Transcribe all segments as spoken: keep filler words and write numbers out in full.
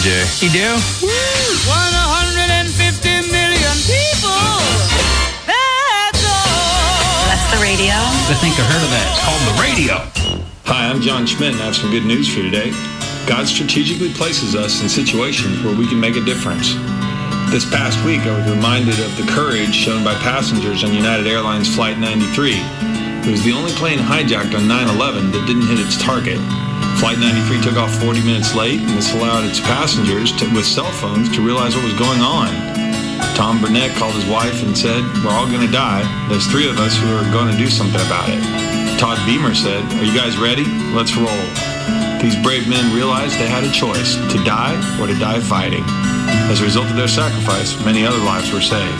J. You do? one hundred fifty million people. That's all. That's the radio. I think I heard of that. It's called the radio. Hi, I'm John Schmidt, and I have some good news for you today. God strategically places us in situations where we can make a difference. This past week, I was reminded of the courage shown by passengers on United Airlines Flight ninety-three. It was the only plane hijacked on nine eleven that didn't hit its target. Flight ninety-three took off forty minutes late, and this allowed its passengers to, with cell phones to realize what was going on. Tom Burnett called his wife and said, "We're all going to die. There's three of us who are going to do something about it." Todd Beamer said, "Are you guys ready? Let's roll." These brave men realized they had a choice, to die or to die fighting. As a result of their sacrifice, many other lives were saved.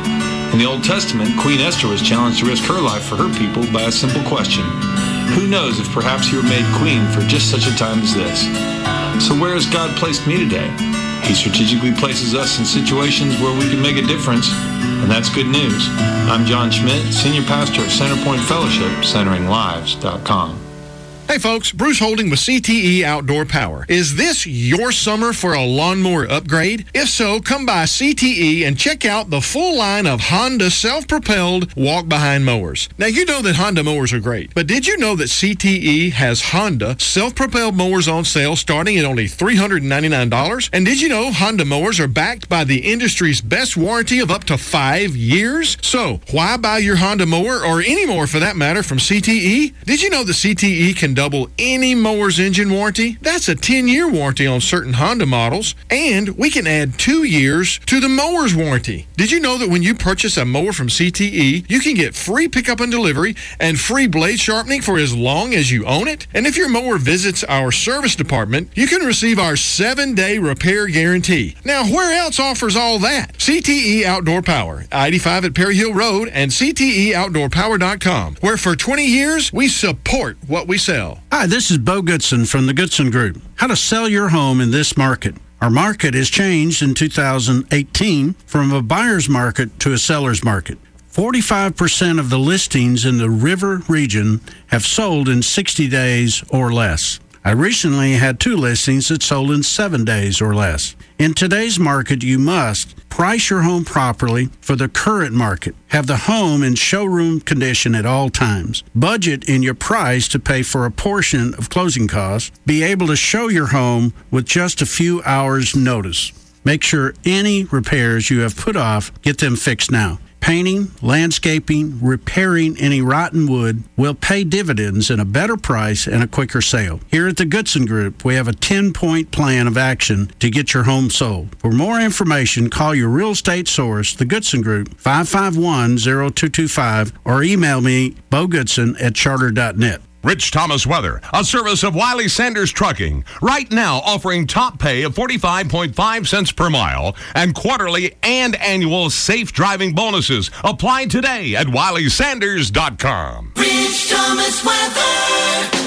In the Old Testament, Queen Esther was challenged to risk her life for her people by a simple question. Who knows if perhaps you were made queen for just such a time as this? So where has God placed me today? He strategically places us in situations where we can make a difference, and that's good news. I'm John Schmidt, Senior Pastor of Centerpoint Fellowship, centering lives dot com. Hey folks, Bruce Holding with C T E Outdoor Power. Is this your summer for a lawnmower upgrade? If so, come by C T E and check out the full line of Honda self-propelled walk-behind mowers. Now, you know that Honda mowers are great, but did you know that C T E has Honda self-propelled mowers on sale starting at only three hundred ninety-nine dollars? And did you know Honda mowers are backed by the industry's best warranty of up to five years? So, why buy your Honda mower, or any mower for that matter, from C T E? Did you know that C T E can double any mower's engine warranty? That's a ten-year warranty on certain Honda models, and we can add two years to the mower's warranty. Did you know that when you purchase a mower from C T E, you can get free pickup and delivery and free blade sharpening for as long as you own it? And if your mower visits our service department, you can receive our seven-day repair guarantee. Now, where else offers all that? C T E Outdoor Power, I eighty-five at Perry Hill Road, and C T E outdoor power dot com, where for twenty years, we support what we sell. Hi, this is Bo Goodson from the Goodson Group. How to sell your home in this market. Our market has changed in two thousand eighteen from a buyer's market to a seller's market. forty-five percent of the listings in the River region have sold in sixty days or less. I recently had two listings that sold in seven days or less. In today's market, you must price your home properly for the current market. Have the home in showroom condition at all times. Budget in your price to pay for a portion of closing costs. Be able to show your home with just a few hours' notice. Make sure any repairs you have put off, get them fixed now. Painting, landscaping, repairing any rotten wood will pay dividends in a better price and a quicker sale. Here at the Goodson Group, we have a ten-point plan of action to get your home sold. For more information, call your real estate source, the Goodson Group, five five one, zero two two five, or email me, bogoodson at charter dot net. Rich Thomas Weather, a service of Wiley Sanders Trucking, right now offering top pay of forty-five point five cents per mile and quarterly and annual safe driving bonuses. Apply today at wiley sanders dot com. Rich Thomas Weather.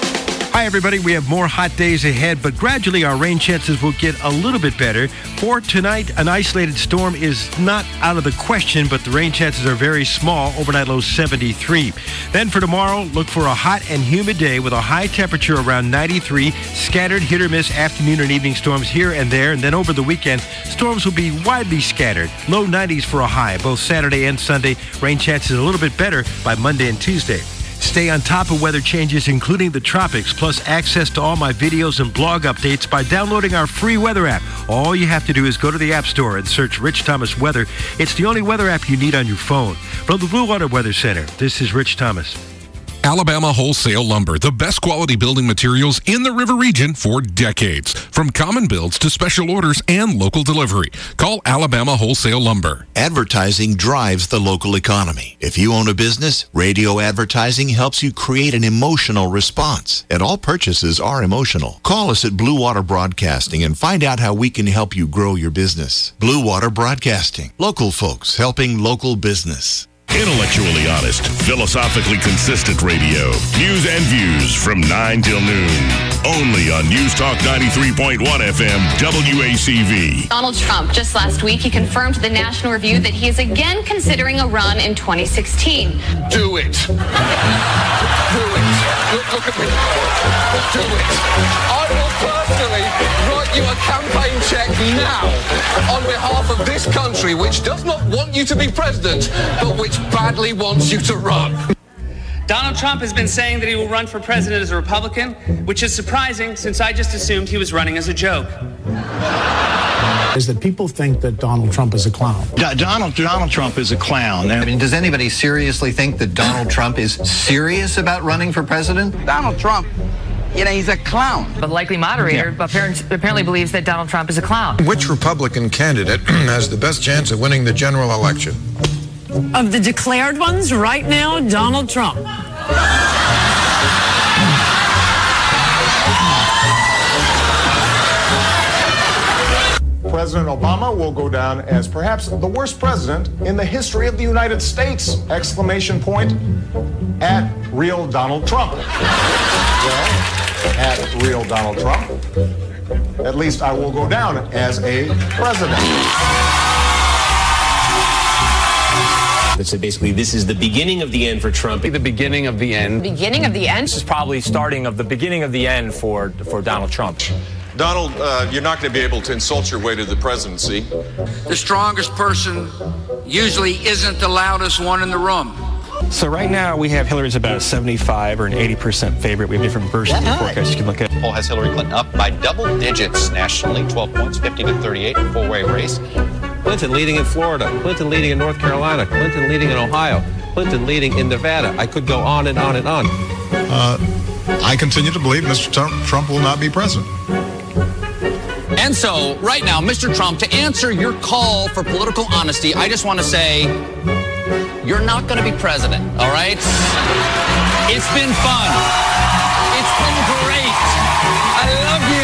Hi, everybody. We have more hot days ahead, but gradually our rain chances will get a little bit better. For tonight, an isolated storm is not out of the question, but the rain chances are very small. Overnight low seventy-three. Then for tomorrow, look for a hot and humid day with a high temperature around ninety-three. Scattered hit or miss afternoon and evening storms here and there. And then over the weekend, storms will be widely scattered. Low nineties for a high, both Saturday and Sunday. Rain chances a little bit better by Monday and Tuesday. Stay on top of weather changes, including the tropics, plus access to all my videos and blog updates by downloading our free weather app. All you have to do is go to the App Store and search Rich Thomas Weather. It's the only weather app you need on your phone. From the Blue Water Weather Center, this is Rich Thomas. Alabama Wholesale Lumber, the best quality building materials in the River region for decades. From common builds to special orders and local delivery. Call Alabama Wholesale Lumber. Advertising drives the local economy. If you own a business, radio advertising helps you create an emotional response. And all purchases are emotional. Call us at Blue Water Broadcasting and find out how we can help you grow your business. Blue Water Broadcasting. Local folks helping local business. Intellectually honest, philosophically consistent radio. News and views from nine till noon. Only on News Talk ninety-three point one F M, W A C V. Donald Trump, just last week, he confirmed to the National Review that he is again considering a run in twenty sixteen. Do it. Do it. Look, look at me. Do it. I will personally write you a campaign check now on behalf of this country, which does not want you to be president, but which badly wants you to run. Donald Trump has been saying that he will run for president as a Republican, which is surprising since I just assumed he was running as a joke. Is that people think that Donald Trump is a clown. D- Donald Donald Trump is a clown. I mean, does anybody seriously think that Donald Trump is serious about running for president? Donald Trump, you know, he's a clown. But the likely moderator yeah. apparently, apparently believes that Donald Trump is a clown. Which Republican candidate has the best chance of winning the general election? Of the declared ones right now, Donald Trump. President Obama will go down as perhaps the worst president in the history of the United States! Exclamation point. At real Donald Trump. Well, at real Donald Trump, at least I will go down as a president. So basically, this is the beginning of the end for Trump. The beginning of the end. Beginning of the end? This is probably starting of the beginning of the end for, for Donald Trump. Donald, uh, you're not going to be able to insult your way to the presidency. The strongest person usually isn't the loudest one in the room. So right now we have Hillary's about a seventy-five or an eighty percent favorite. We have different versions of the forecast you can look at. Poll has Hillary Clinton up by double digits nationally, twelve points, fifty to thirty-eight, a four-way race. Clinton leading in Florida, Clinton leading in North Carolina, Clinton leading in Ohio, Clinton leading in Nevada. I could go on and on and on. Uh, I continue to believe Mister Trump will not be president. And so, right now, Mister Trump, to answer your call for political honesty, I just want to say, you're not going to be president, all right? It's been fun. It's been great. I love you.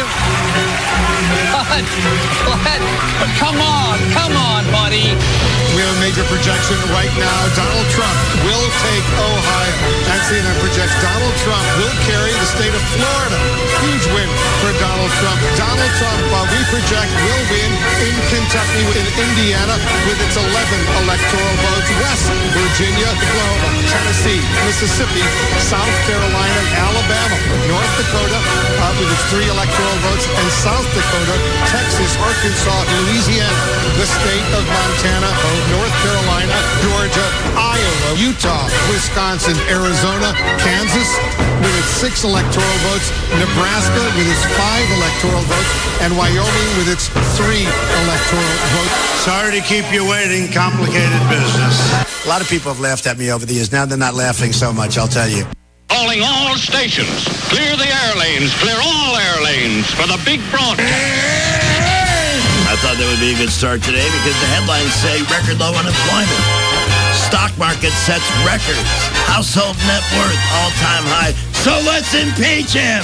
But, but, but come on, come on, buddy. We have a major projection right now. Donald Trump will take Ohio. That's C N N projects Donald Trump will carry the state of Florida. Huge win for Donald Trump. Donald Trump, uh, we project, will win in Kentucky, in Indiana, with its eleven electoral votes. West Virginia, Oklahoma, Tennessee, Mississippi, South Carolina, Alabama, North Dakota, uh, with its three electoral votes, and South Dakota, Texas, Arkansas, Louisiana, the state of Montana, North Carolina, Georgia, Iowa, Utah, Wisconsin, Arizona, Kansas with its six electoral votes, Nebraska with its five electoral votes, and Wyoming with its three electoral votes. Sorry to keep you waiting. Complicated business. A lot of people have laughed at me over the years. Now they're not laughing so much, I'll tell you. Calling all stations. Clear the air lanes. Clear all air lanes for the big broadcast. I thought that would be a good start today because the headlines say record low unemployment. Stock market sets records. Household net worth all-time high. So let's impeach him.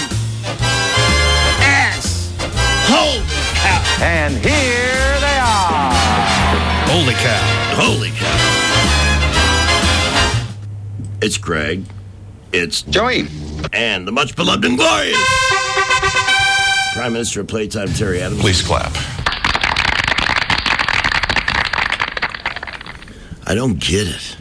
Ass. Holy cow. And here they are. Holy cow. Holy cow. It's Greg. It's Joey. And the much beloved and glorious Prime Minister of Playtime, Terry Adams. Please clap. I don't get it.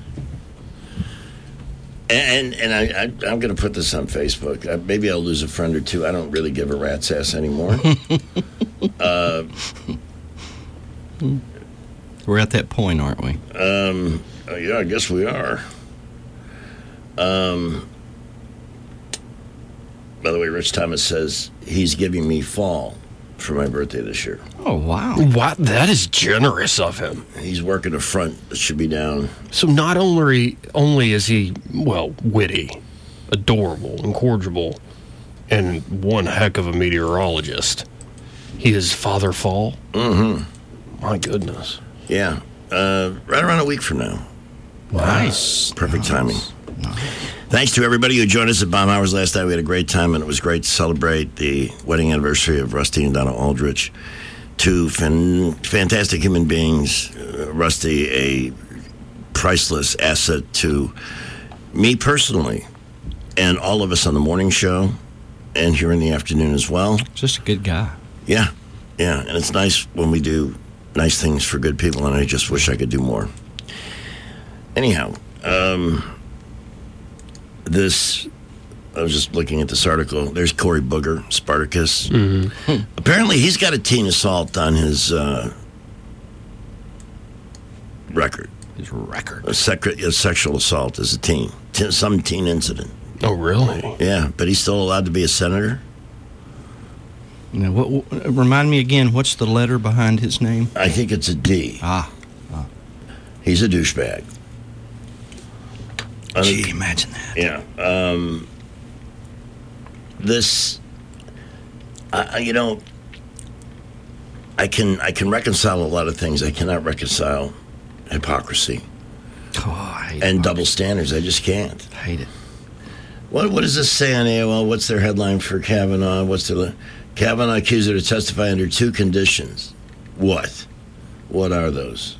And and I, I, I'm going to put this on Facebook. Uh, maybe I'll lose a friend or two. I don't really give a rat's ass anymore. uh, We're at that point, aren't we? Um, uh, yeah, I guess we are. Um, by the way, Rich Thomas says he's giving me fall for my birthday this year. Oh, wow. What? That is generous of him. He's working a front that should be down. So not only only is he, well, witty, adorable, and cordial, and one heck of a meteorologist, he is Father Fall? Mm-hmm. My goodness. Yeah. Uh, right around a week from now. Nice. Perfect timing. Thanks to everybody who joined us at Baumhower's last night. We had a great time, and it was great to celebrate the wedding anniversary of Rusty and Donna Aldrich. Two fan- fantastic human beings. Uh, Rusty, a priceless asset to me personally, and all of us on the morning show, and here in the afternoon as well. Just a good guy. Yeah, yeah, and it's nice when we do nice things for good people, and I just wish I could do more. Anyhow, um... this I was just looking at this article. There's Cory Booger, Spartacus. Mm-hmm. Apparently, he's got a teen assault on his uh, record. His record. A, sec- a sexual assault as a teen. T- some teen incident. Oh, really? Yeah, but he's still allowed to be a senator? Now, what, what, remind me again, what's the letter behind his name? I think it's a D. Ah. ah. He's a douchebag. Gee, imagine that. Yeah. Um, this, uh, you know, I can I can reconcile a lot of things. I cannot reconcile hypocrisy oh, I hate and hypocrisy. double standards. I just can't. I hate it. What What does this say on A O L? What's their headline for Kavanaugh? What's the Kavanaugh accused her to testify under two conditions? What? What are those?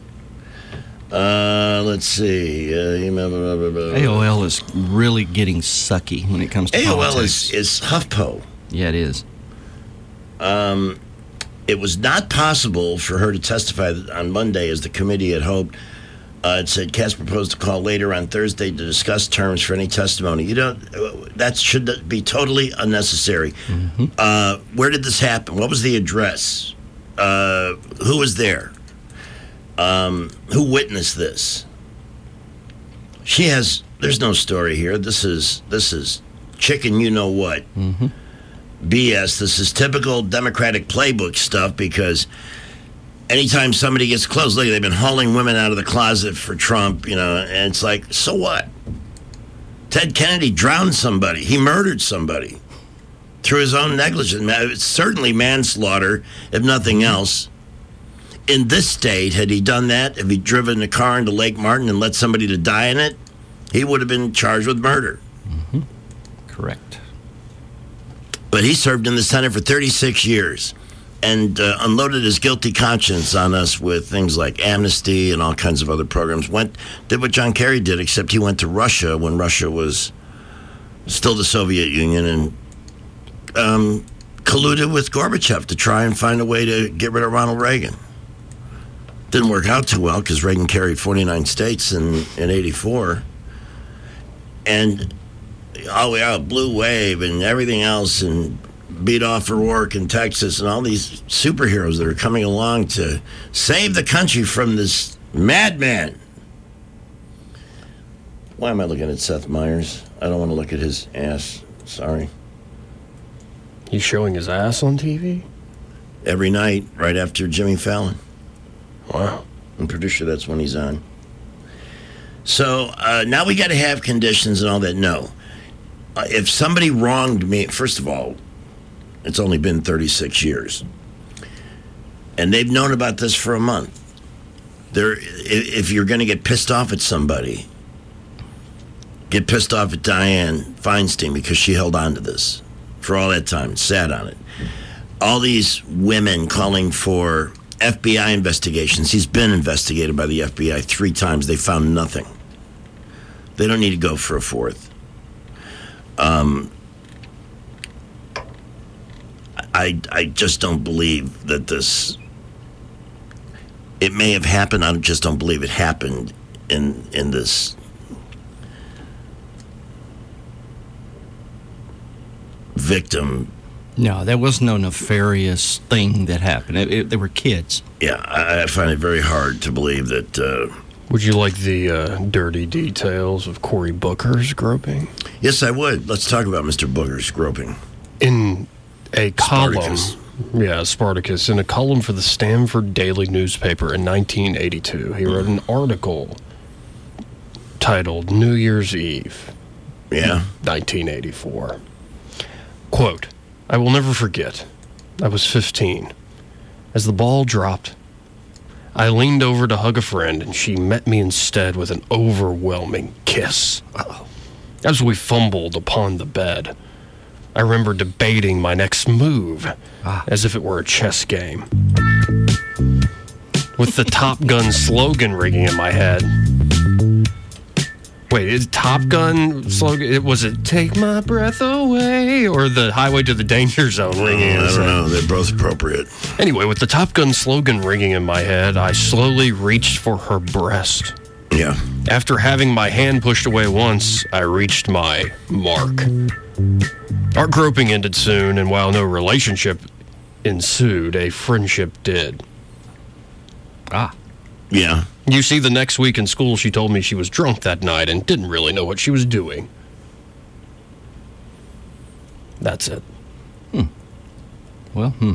Uh, let's see. Uh, A O L is really getting sucky when it comes to A O L politics. is, is HuffPo. Yeah, it is. Um, it was not possible for her to testify on Monday as the committee had hoped. Uh, it said Cass proposed to call later on Thursday to discuss terms for any testimony. You don't. That should be totally unnecessary. Mm-hmm. Uh, where did this happen? What was the address? Uh, who was there? Um, who witnessed this? She has. There's no story here. This is this is chicken. You know what? Mm-hmm. B S. This is typical Democratic playbook stuff because anytime somebody gets close, look, they've been hauling women out of the closet for Trump, you know, and it's like, so what? Ted Kennedy drowned somebody. He murdered somebody through his own negligence. It's certainly manslaughter, if nothing else. In this state, had he done that, if he'd driven a car into Lake Martin and let somebody to die in it, he would have been charged with murder. Mm-hmm. Correct. But he served in the Senate for thirty-six years and uh, unloaded his guilty conscience on us with things like amnesty and all kinds of other programs. Went did what John Kerry did, except he went to Russia when Russia was still the Soviet Union and um, colluded with Gorbachev to try and find a way to get rid of Ronald Reagan. Didn't work out too well because Reagan carried forty-nine states in, in eighty-four. And all the way out, Blue Wave and everything else, and beat off O'Rourke in Texas, and all these superheroes that are coming along to save the country from this madman. Why am I looking at Seth Meyers? I don't want to look at his ass. Sorry. He's showing his ass on T V? Every night, right after Jimmy Fallon. Wow. I'm pretty sure that's when he's on. So uh, now we got to have conditions and all that. No. Uh, if somebody wronged me, first of all, it's only been thirty-six years. And they've known about this for a month. They're, if you're going to get pissed off at somebody, get pissed off at Dianne Feinstein because she held on to this for all that time and sat on it. All these women calling for F B I investigations. He's been investigated by the F B I three times. They found nothing. They don't need to go for a fourth. Um, I I just don't believe that this. It may have happened. I just don't believe it happened in in this victim. No, there was no nefarious thing that happened. It, it, they were kids. Yeah, I, I find it very hard to believe that. Uh, Would you like the uh, dirty details of Cory Booker's groping? Yes, I would. Let's talk about Mister Booker's groping. In a Spartacus. column, yeah, Spartacus, in a column for the Stanford Daily newspaper in nineteen eighty-two, he wrote an article titled New Year's Eve. Yeah. nineteen eighty-four. Quote, I will never forget. I was fifteen. As the ball dropped, I leaned over to hug a friend, and she met me instead with an overwhelming kiss. Uh-oh. As we fumbled upon the bed, I remember debating my next move ah. as if it were a chess game. With the Top Gun slogan ringing in my head. Wait, is Top Gun slogan, was it Take My Breath Away or the Highway to the Danger Zone ringing? I don't know. They're both appropriate. Anyway, with the Top Gun slogan ringing in my head, I slowly reached for her breast. Yeah. After having my hand pushed away once, I reached my mark. Our groping ended soon, and while no relationship ensued, a friendship did. Ah. Yeah. You see, the next week in school, she told me she was drunk that night and didn't really know what she was doing. That's it. Hmm. Well, hmm.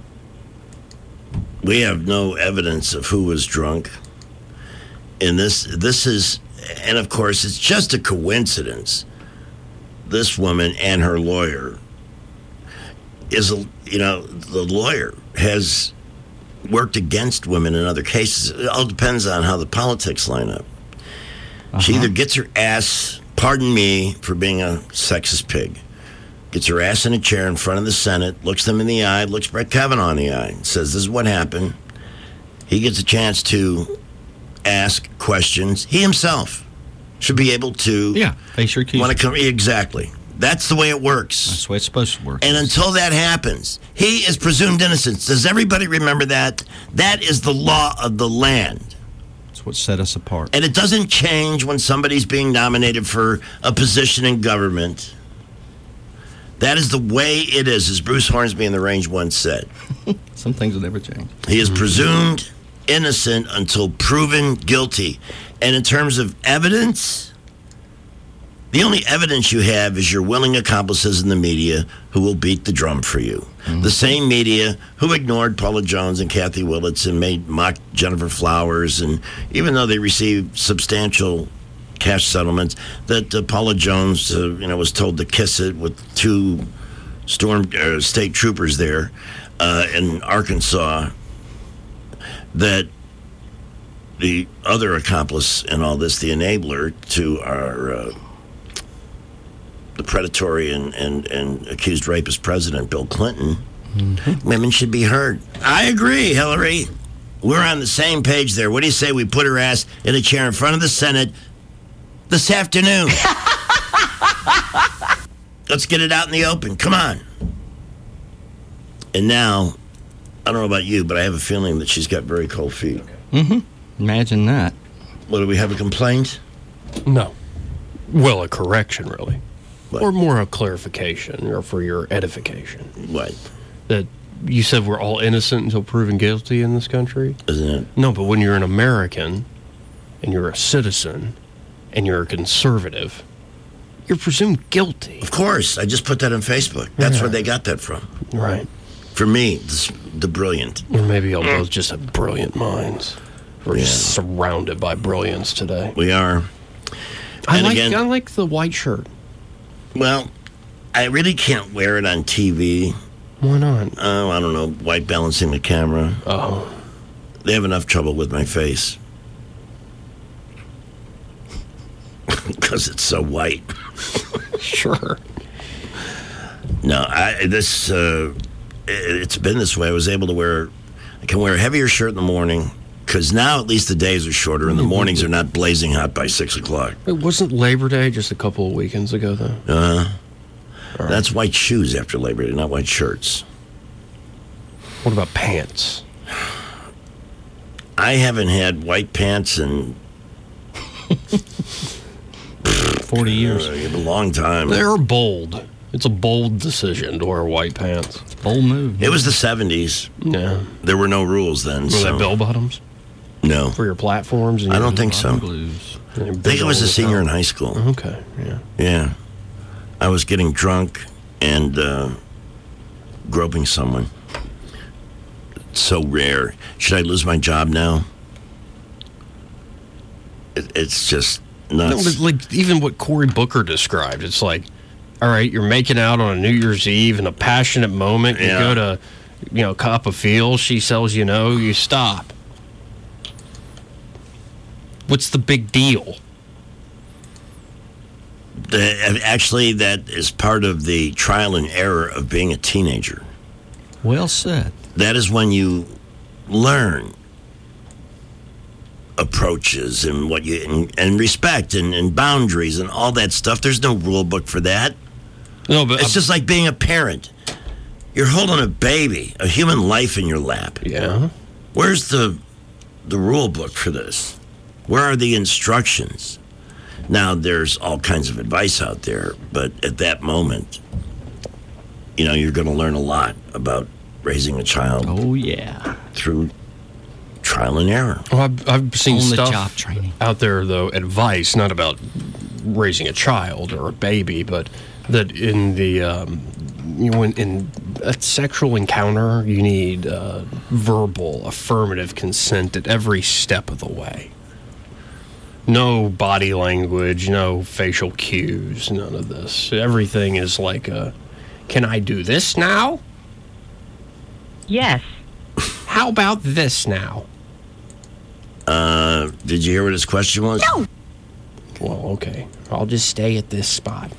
We have no evidence of who was drunk. And this this is, and of course, it's just a coincidence. This woman and her lawyer is, a, you know, the lawyer has worked against women in other cases. It all depends on how the politics line up. Uh-huh. She either gets her ass, pardon me for being a sexist pig, gets her ass in a chair in front of the Senate, looks them in the eye, looks Brett Kavanaugh in the eye, says, this is what happened. He gets a chance to ask questions. He himself should be able to... Yeah, face your accusers. Want to come, exactly. That's the way it works. That's the way it's supposed to work. And until that happens, he is presumed innocent. Does everybody remember that? That is the law of the land. That's what set us apart. And it doesn't change when somebody's being nominated for a position in government. That is the way it is, as Bruce Hornsby in The Range once said. Some things will never change. He is presumed innocent until proven guilty. And in terms of evidence, the only evidence you have is your willing accomplices in the media who will beat the drum for you. Mm-hmm. The same media who ignored Paula Jones and Kathy Willits and made mock Jennifer Flowers, and even though they received substantial cash settlements, that uh, Paula Jones, uh, you know, was told to kiss it with two storm uh, state troopers there uh, in Arkansas. That the other accomplice in all this, the enabler to our uh, the predatory and, and, and accused rapist president, Bill Clinton, mm-hmm. women should be heard. I agree, Hillary. We're on the same page there. What do you say we put her ass in a chair in front of the Senate this afternoon? Let's get it out in the open. Come on. And now, I don't know about you, but I have a feeling that she's got very cold feet. Mm-hmm. Imagine that. What, do we have a complaint? No. Well, a correction, really. What? Or more a clarification, or for your edification. What? That you said we're all innocent until proven guilty in this country? Isn't it? No, but when you're an American, and you're a citizen, and you're a conservative, you're presumed guilty. Of course. I just put that on Facebook. That's Yeah. where they got that from. Right. For me, this, the brilliant. Or maybe y'all both just have brilliant minds. We're Yeah. just surrounded by brilliance today. We are. I And like again- I like the white shirt. Well, I really can't wear it on T V. Why not? Oh, I don't know. White balancing the camera. Oh. They have enough trouble with my face. Because it's so white. Sure. No, I this uh, it, it's been this way. I was able to wear, I can wear a heavier shirt in the morning because now at least the days are shorter and the mornings are not blazing hot by six o'clock. It wasn't Labor Day just a couple of weekends ago, though. Uh, right. That's white shoes after Labor Day, not white shirts. What about pants? I haven't had white pants in forty years. Uh, a long time. They're bold. It's a bold decision to wear white pants. Bold move. It was the seventies. Yeah. There were no rules then. Were so. they bell bottoms? No. For your platforms? And I your don't think so. Blues. I think I was a senior in high school. Okay, yeah. Yeah. I was getting drunk and uh, groping someone. It's so rare. Should I lose my job now? It, it's just nuts. No, but like even what Cory Booker described, it's like, all right, you're making out on a New Year's Eve in a passionate moment. You Yeah. go to, you know, cop a feel. She sells you no. You stop. What's the big deal? The, actually, that is part of the trial and error of being a teenager. Well said. That is when you learn approaches and what you and, and respect and, and boundaries and all that stuff. There's no rule book for that. No, but it's just like being a parent. You're holding a baby, a human life in your lap. Yeah. Where's the the rule book for this? Where are the instructions? Now, there's all kinds of advice out there, but at that moment, you know, you're going to learn a lot about raising a child. Oh, yeah. Through trial and error. Well, I've, I've seen On the stuff job training. out there, though, advice, not about raising a child or a baby, but that in the, um, you know, in, in a sexual encounter, you need uh, verbal, affirmative consent at every step of the way. No body language, no facial cues, none of this. Everything is like a, can I do this now? Yes. How about this now? Uh, did you hear what his question was? No. Well, okay. I'll just stay at this spot.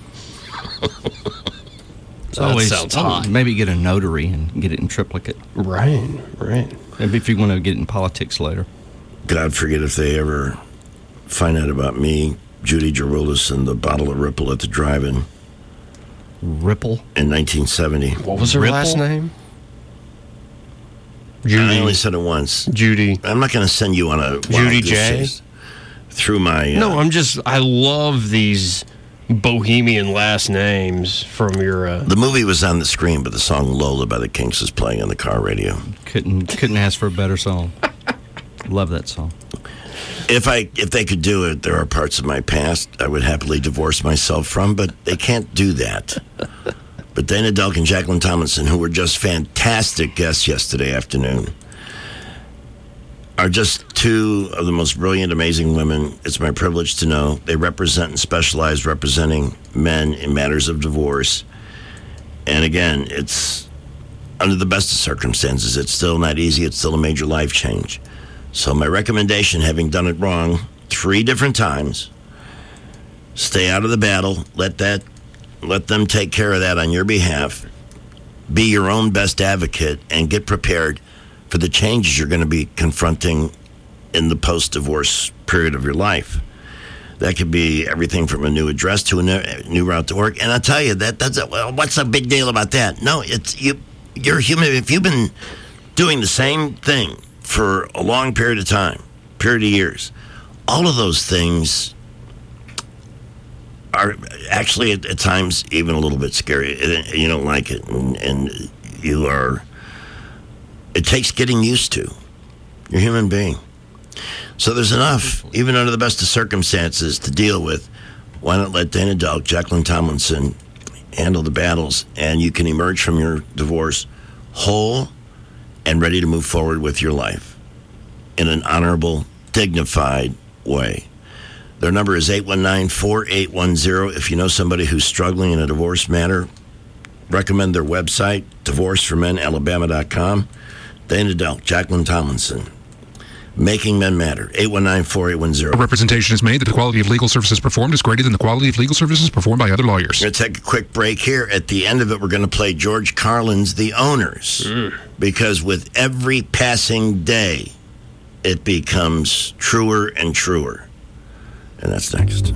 So that always sounds hot. Maybe get a notary and get it in triplicate. Right, right. Maybe if you want to get in politics later. God forget if they ever find out about me, Judy Gerulis, and the bottle of Ripple at the drive-in. Ripple? In nineteen seventy. What was her Ripple? last name? Judy. I only said it once. Judy. I'm not going to send you on a Judy J? through my... Uh, No, I'm just, I love these bohemian last names from your... Uh, the movie was on the screen, but the song Lola by the Kinks is playing on the car radio. Couldn't couldn't ask for a better song. Love that song. If I if they could do it, there are parts of my past I would happily divorce myself from, but they can't do that. But Dana Delk and Jacqueline Tomlinson, who were just fantastic guests yesterday afternoon, are just two of the most brilliant, amazing women. It's my privilege to know they represent and specialize representing men in matters of divorce. And again, it's under the best of circumstances. It's still not easy. It's still a major life change. So my recommendation, having done it wrong three different times, stay out of the battle. Let that, let them take care of that on your behalf. Be your own best advocate and get prepared for the changes you're going to be confronting in the post-divorce period of your life. That could be everything from a new address to a new, new route to work. And I'll tell you, that that's a, well, what's the big deal about that? No, it's you. You're human. If you've been doing the same thing for a long period of time, period of years, all of those things are actually at, at times even a little bit scary. You don't like it, and, and you are. It takes getting used to. You're a human being. So there's enough, even under the best of circumstances, to deal with. Why not let Dana Delk, Jacqueline Tomlinson handle the battles, and you can emerge from your divorce whole and ready to move forward with your life in an honorable, dignified way. Their number is eight one nine, four eight one zero. If you know somebody who's struggling in a divorce matter, recommend their website, divorce for men alabama dot com. Dana Delk, Jacqueline Tomlinson. Making Men Matter. eight one nine, four eight one zero. A representation is made that the quality of legal services performed is greater than the quality of legal services performed by other lawyers. We're going to take a quick break here. At the end of it, we're going to play George Carlin's The Owners. Mm. Because with every passing day, it becomes truer and truer. And that's next.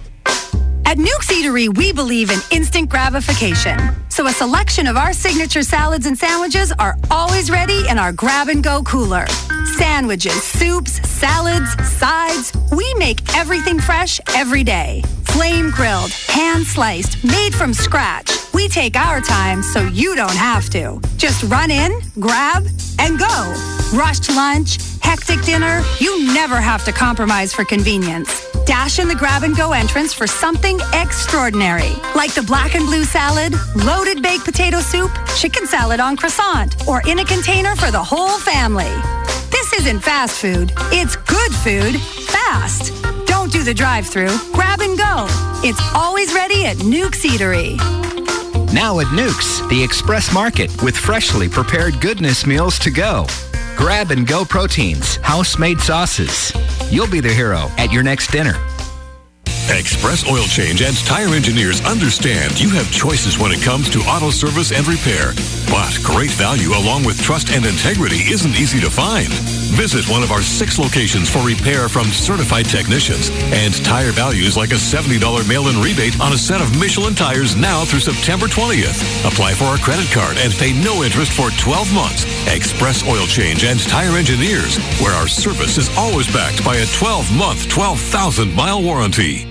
At Nuke's Eatery, we believe in instant gratification. So a selection of our signature salads and sandwiches are always ready in our grab-and-go cooler. Sandwiches, soups, salads, sides, we make everything fresh every day. Flame-grilled, hand-sliced, made from scratch. We take our time so you don't have to. Just run in, grab, and go. Rushed lunch, hectic dinner, you never have to compromise for convenience. Dash in the grab-and-go entrance for something extraordinary, like the black and blue salad, loaded baked potato soup, chicken salad on croissant, or in a container for the whole family. This isn't fast food. It's good food, fast. Don't do the drive-thru. Grab and go. It's always ready at Nuke's Eatery. Now at Nuke's, the Express Market with freshly prepared goodness meals to go. Grab and go proteins, house-made sauces. You'll be the hero at your next dinner. Express Oil Change and Tire Engineers understand you have choices when it comes to auto service and repair. But great value along with trust and integrity isn't easy to find. Visit one of our six locations for repair from certified technicians. And tire values like a seventy dollars mail-in rebate on a set of Michelin tires now through September twentieth. Apply for our credit card and pay no interest for twelve months. Express Oil Change and Tire Engineers, where our service is always backed by a twelve-month, twelve thousand mile warranty.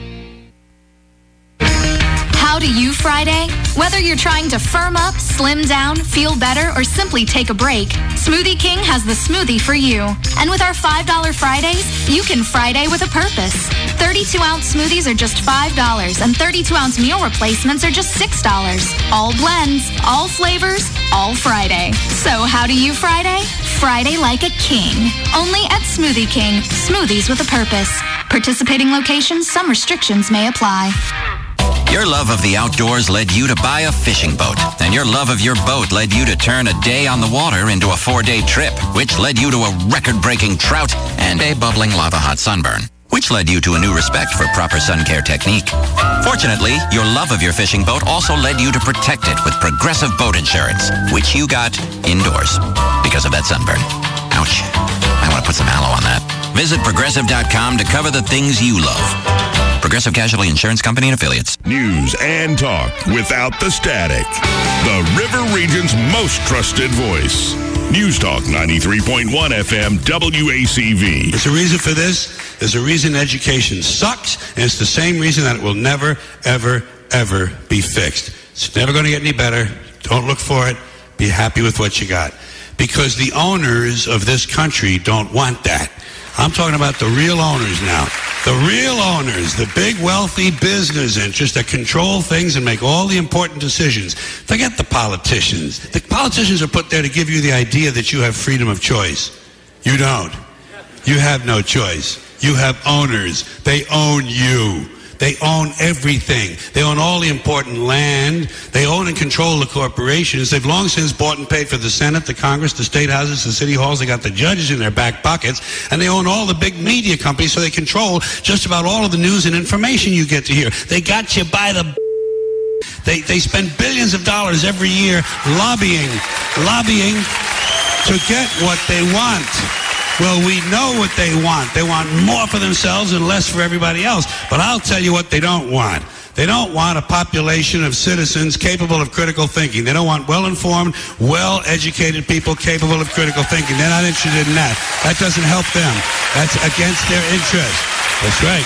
How do you Friday? Whether you're trying to firm up, slim down, feel better, or simply take a break, Smoothie King has the smoothie for you. And with our five dollars Fridays, you can Friday with a purpose. thirty-two ounce smoothies are just five dollars, and thirty-two ounce meal replacements are just six dollars. All blends, all flavors, all Friday. So how do you Friday? Friday like a king. Only at Smoothie King. Smoothies with a purpose. Participating locations, some restrictions may apply. Your love of the outdoors led you to buy a fishing boat, and your love of your boat led you to turn a day on the water into a four-day trip, which led you to a record-breaking trout and a bubbling lava-hot sunburn, which led you to a new respect for proper sun care technique. Fortunately, your love of your fishing boat also led you to protect it with Progressive Boat Insurance, which you got indoors because of that sunburn. Ouch. I want to put some aloe on that. Visit Progressive dot com to cover the things you love. Progressive Casualty Insurance Company and Affiliates. News and talk without the static. The River Region's most trusted voice. News Talk ninety-three point one F M W A C V. There's a reason for this. There's a reason education sucks, and it's the same reason that it will never, ever, ever be fixed. It's never going to get any better. Don't look for it. Be happy with what you got. Because the owners of this country don't want that. I'm talking about the real owners now. The real owners, the big wealthy business interests that control things and make all the important decisions. Forget the politicians. The politicians are put there to give you the idea that you have freedom of choice. You don't. You have no choice. You have owners. They own you. They own everything. They own all the important land. They own and control the corporations. They've long since bought and paid for the Senate, the Congress, the state houses, the city halls. They got the judges in their back pockets. And they own all the big media companies, so they control just about all of the news and information you get to hear. They got you by the... They, they spend billions of dollars every year lobbying, lobbying to get what they want. Well, we know what they want. They want more for themselves and less for everybody else. But I'll tell you what they don't want. They don't want a population of citizens capable of critical thinking. They don't want well-informed, well-educated people capable of critical thinking. They're not interested in that. That doesn't help them. That's against their interest. That's right.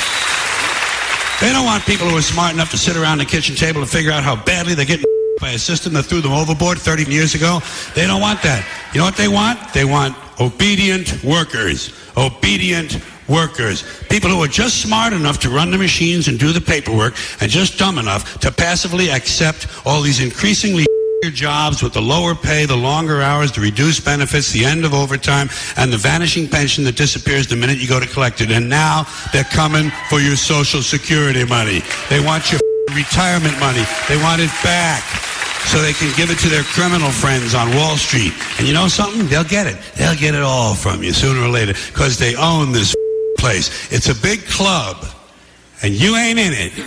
They don't want people who are smart enough to sit around the kitchen table and figure out how badly they're getting by a system that threw them overboard thirty years ago. They don't want that. You know what they want? They want obedient workers. Obedient workers. People who are just smart enough to run the machines and do the paperwork, and just dumb enough to passively accept all these increasingly jobs with the lower pay, the longer hours, the reduced benefits, the end of overtime, and the vanishing pension that disappears the minute you go to collect it. And now they're coming for your Social Security money. They want your retirement money. They want it back so they can give it to their criminal friends on Wall Street. And you know something? They'll get it. They'll get it all from you sooner or later because they own this place. It's a big club, and you ain't in it.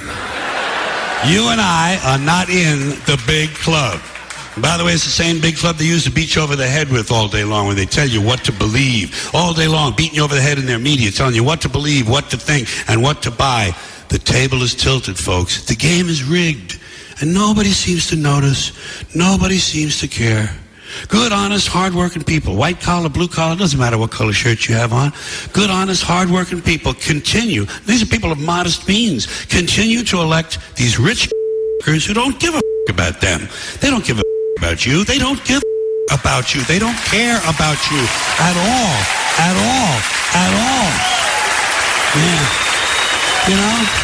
You and I are not in the big club. And by the way, it's the same big club they use to beat you over the head with all day long when they tell you what to believe. All day long, beating you over the head in their media, telling you what to believe, what to think, and what to buy. The table is tilted, folks. The game is rigged. And nobody seems to notice. Nobody seems to care. Good, honest, hard-working people, white collar, blue collar, doesn't matter what color shirt you have on. Good, honest, hard-working people continue. These are people of modest means. Continue to elect these rich who don't give a about them. They don't give a about you. They don't give a about you. They don't care about you at all. At all. At all. Yeah. You know?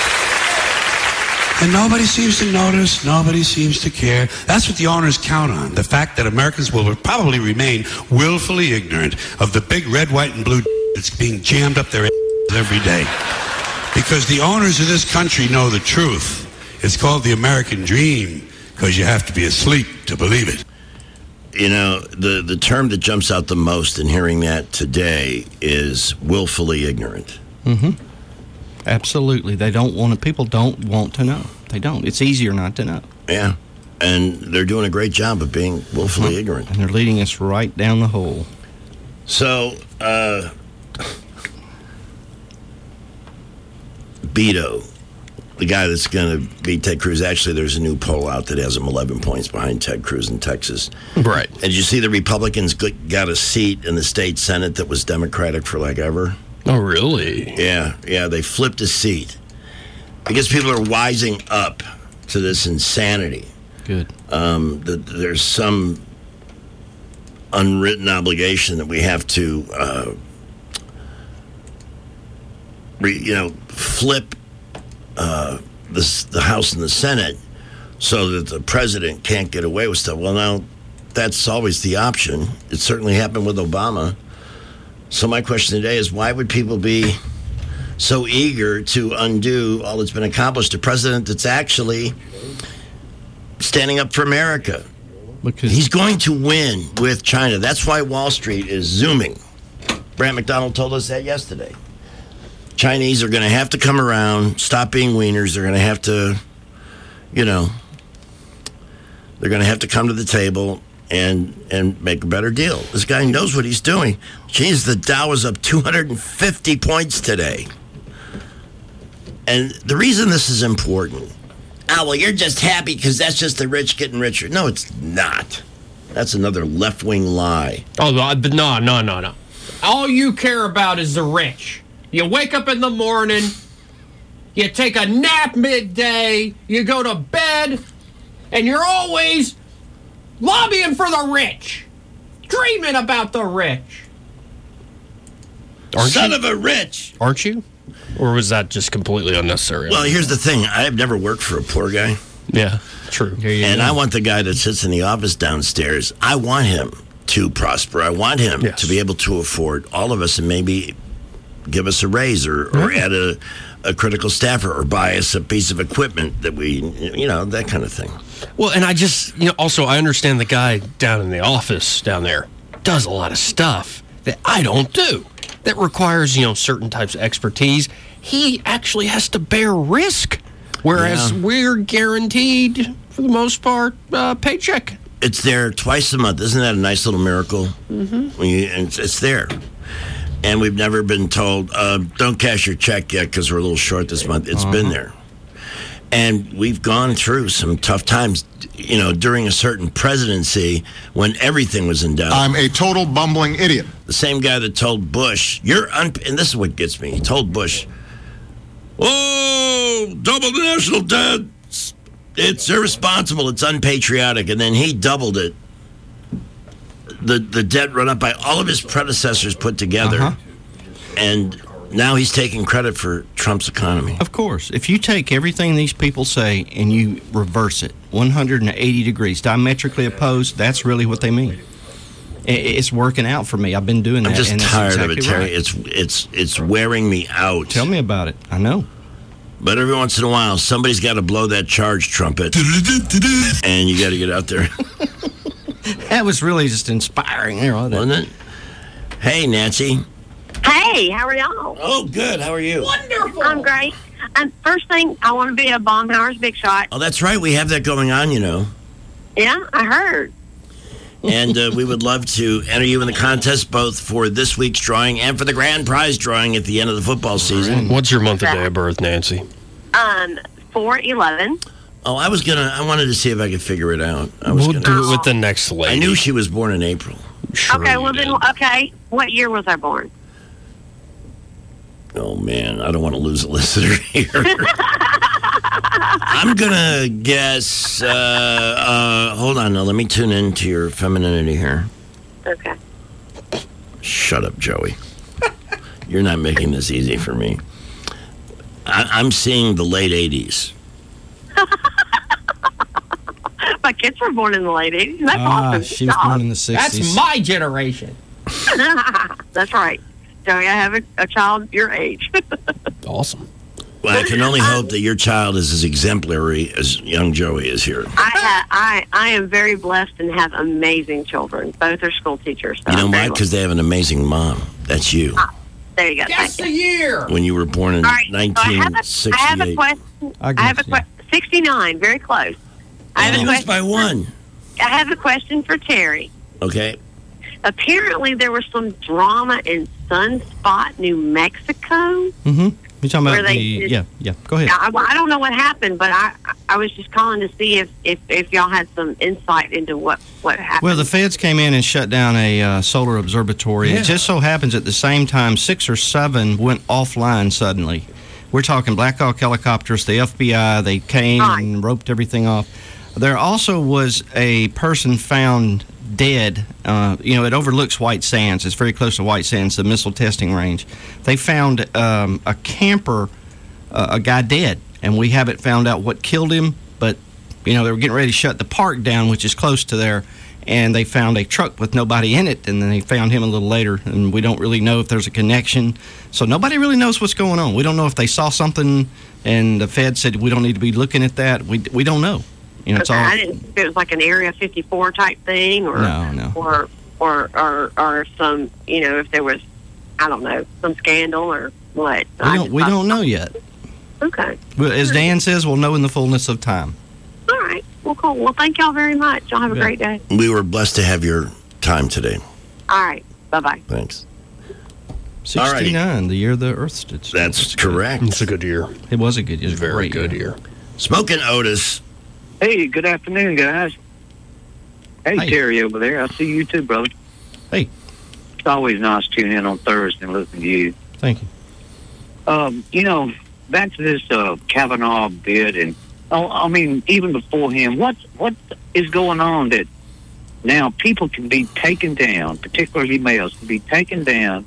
And nobody seems to notice. Nobody seems to care. That's what the owners count on. The fact that Americans will probably remain willfully ignorant of the big red, white, and blue that's being jammed up their every day. Because the owners of this country know the truth. It's called the American dream because you have to be asleep to believe it. You know, the, the term that jumps out the most in hearing that today is willfully ignorant. Mm-hmm. Absolutely. They don't want to, people don't want to know. They don't. It's easier not to know. Yeah. And they're doing a great job of being willfully ignorant. And they're leading us right down the hole. So, uh, Beto, the guy that's going to beat Ted Cruz, actually, there's a new poll out that has him eleven points behind Ted Cruz in Texas. Right. And did you see the Republicans got a seat in the state Senate that was Democratic for like ever? Oh, really? Yeah, yeah, they flipped a seat. Because people are wising up to this insanity. Good. Um, that there's some unwritten obligation that we have to, uh, re, you know, flip uh, this, the House and the Senate so that the president can't get away with stuff. Well, now, that's always the option. It certainly happened with Obama. So my question today is, why would people be so eager to undo all that's been accomplished? A president that's actually standing up for America. Because he's going to win with China. That's why Wall Street is zooming. Brant McDonald told us that yesterday. Chinese are going to have to come around, stop being wieners. They're going to have to, you know, they're going to have to come to the table and and make a better deal. This guy knows what he's doing. Geez, the Dow is up two hundred fifty points today. And the reason this is important, oh, well, you're just happy because that's just the rich getting richer. No, it's not. That's another left-wing lie. Oh, no, no, no, no. All you care about is the rich. You wake up in the morning, you take a nap midday, you go to bed, and you're always lobbying for the rich, dreaming about the rich. Aren't Son you? of a rich! Aren't you? Or was that just completely unnecessary? Well, here's the thing. I have never worked for a poor guy. Yeah, true. And go. I want the guy that sits in the office downstairs, I want him to prosper. I want him yes. to be able to afford all of us and maybe give us a raise or, or mm-hmm. add a, a critical staffer or buy us a piece of equipment that we, you know, that kind of thing. Well, and I just, you know, also I understand the guy down in the office down there does a lot of stuff that I don't do. That requires, you know, certain types of expertise. He actually has to bear risk, whereas yeah. we're guaranteed, for the most part, uh, paycheck. It's there twice a month. Isn't that a nice little miracle? Mm-hmm. When you, it's, it's there. And we've never been told, uh, don't cash your check yet because we're a little short this month. It's uh-huh. been there. And we've gone through some tough times, you know, during a certain presidency when everything was in doubt. I'm a total bumbling idiot. The same guy that told Bush, you're un-, and this is what gets me. He told Bush, oh, double the national debt. It's irresponsible. It's unpatriotic. And then he doubled it. The the debt run up by all of his predecessors put together. Uh-huh. And now he's taking credit for Trump's economy. Of course. If you take everything these people say and you reverse it one hundred eighty degrees, diametrically opposed, that's really what they mean. It's working out for me. I've been doing that. I'm just and tired exactly of it, Terry. Right. It's it's it's wearing me out. Tell me about it. I know. But every once in a while, somebody's got to blow that charge trumpet, and you got to get out there. That was really just inspiring there, wasn't it? Hey, Nancy. Hey, how are y'all? Oh, good. How are you? Wonderful. I'm great. And first thing, I want to be a Baumhauer's Big Shot. Oh, that's right. We have that going on, you know. Yeah, I heard. And uh, we would love to enter you in the contest both for this week's drawing and for the grand prize drawing at the end of the football season. What's your month and day of birth, Nancy? Um, four eleven. Oh, I was going to, I wanted to see if I could figure it out. I was we'll gonna, do it with the next lady. I knew she was born in April. Sure okay, well did. then, okay. What year was I born? Oh, man, I don't want to lose a listener here. I'm going to guess, uh, uh, hold on, now let me tune into your femininity here. Okay. Shut up, Joey. You're not making this easy for me. I- I'm seeing the late eighties. My kids were born in the late eighties. That's ah, awesome. She was born in the sixties. That's my generation. That's right. Joey, I have a, a child your age. Awesome. Well, I can only hope that your child is as exemplary as young Joey is here. I, ha- I I am very blessed and have amazing children. Both are school teachers. So you know I'm why? Because they have an amazing mom. That's you. Uh, There you go. Guess Thank the you. year. When you were born in All right. So I nineteen have a, I have a sixty-eight. question. I I, have a guess, question. sixty-nine, very close. I have You a missed question. by one. I have a question for Terry. Okay. Apparently, there was some drama in Sunspot, New Mexico. Mm-hmm. You're talking Where about they the just- yeah, yeah. Go ahead. I, I don't know what happened, but I I was just calling to see if, if, if y'all had some insight into what, what happened. Well, the feds came in and shut down a uh, solar observatory. Yeah. It just so happens at the same time, six or seven went offline suddenly. We're talking Black Hawk helicopters, the F B I, they came and roped everything off. There also was a person found dead. Uh, you know, it overlooks White Sands. It's very close to White Sands, the missile testing range. They found um, a camper, uh, a guy dead, and we haven't found out what killed him, but, you know, they were getting ready to shut the park down, which is close to there, and they found a truck with nobody in it, and then they found him a little later, and we don't really know if there's a connection. So nobody really knows what's going on. We don't know if they saw something, and the Fed said we don't need to be looking at that. We, we don't know. You know, it's Okay, all... I didn't if it was like an Area fifty-four type thing, or No, no. or or or or some, you know, if there was, I don't know, some scandal or what. We don't, we don't know yet. Okay. Well, as Dan says, we'll know in the fullness of time. All right. Well, cool. Well, thank y'all very much. Y'all have a Yeah. great day. We were blessed to have your time today. All right. Bye bye. Thanks. sixty-nine, the year the Earth stood still. That's correct. It's a good year. It was a good year. It's a very good year. Smoking Otis. Hey, good afternoon, guys. Hey, Hi. Terry over there. I see you too, brother. Hey. It's always nice to tune in on Thursday and listen to you. Thank you. Um, you know, back to this uh, Kavanaugh bid, and oh, I mean, even before him, what what is going on that now people can be taken down, particularly males, can be taken down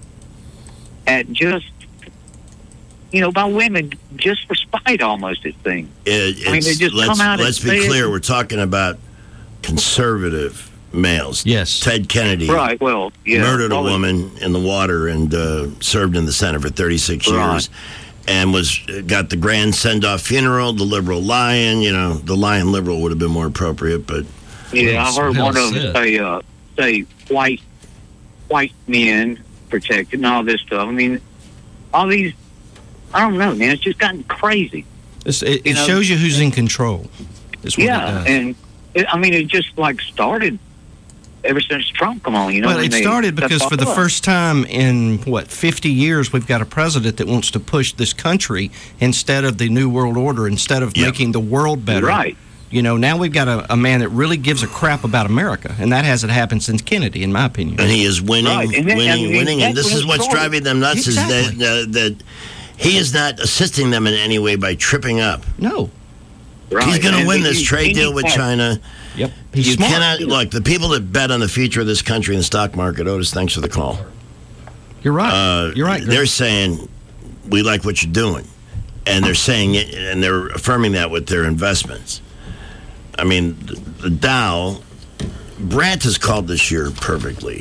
at just, you know, by women just for spite almost, it seems. It, I mean, they it's- just let's come out and let's be say it. clear. We're talking about conservative males. Yes. Ted Kennedy. Right, well, yeah. Murdered a Well, woman in the water and uh, served in the Senate for thirty-six Right. years. And was got the grand send-off funeral, the liberal lion. You know, the lion liberal would have been more appropriate, but Yeah, I heard Well one of said. them say, uh, say white white men protected and all this stuff. I mean, all these, I don't know, man. It's just gotten crazy. It's, it You it know- shows you who's in control. Is what it Yeah, does. and it, I mean, it just like started ever since Trump come on. You know, Well, when it they started stepped because off for the up. first time in, what, fifty years, we've got a president that wants to push this country instead of the New World Order, instead of making the world better. Right. You know, now we've got a, a man that really gives a crap about America, and that hasn't happened since Kennedy, in my opinion. and he is winning, Right, and then- winning, I mean, winning. And that's this is what what's started- driving them nuts: Exactly. is that uh, that he is not assisting them in any way by tripping up. No. He's Right, going to and win he- this he trade deal with needs that. China. Yep. He's you smart. cannot look. The people that bet on the future of this country in the stock market. Otis, thanks for the call. You're right. Uh, You're right, Greg. They're saying we like what you're doing, and they're saying it, and they're affirming that with their investments. I mean, the, the Dow. Brandt has called this year perfectly.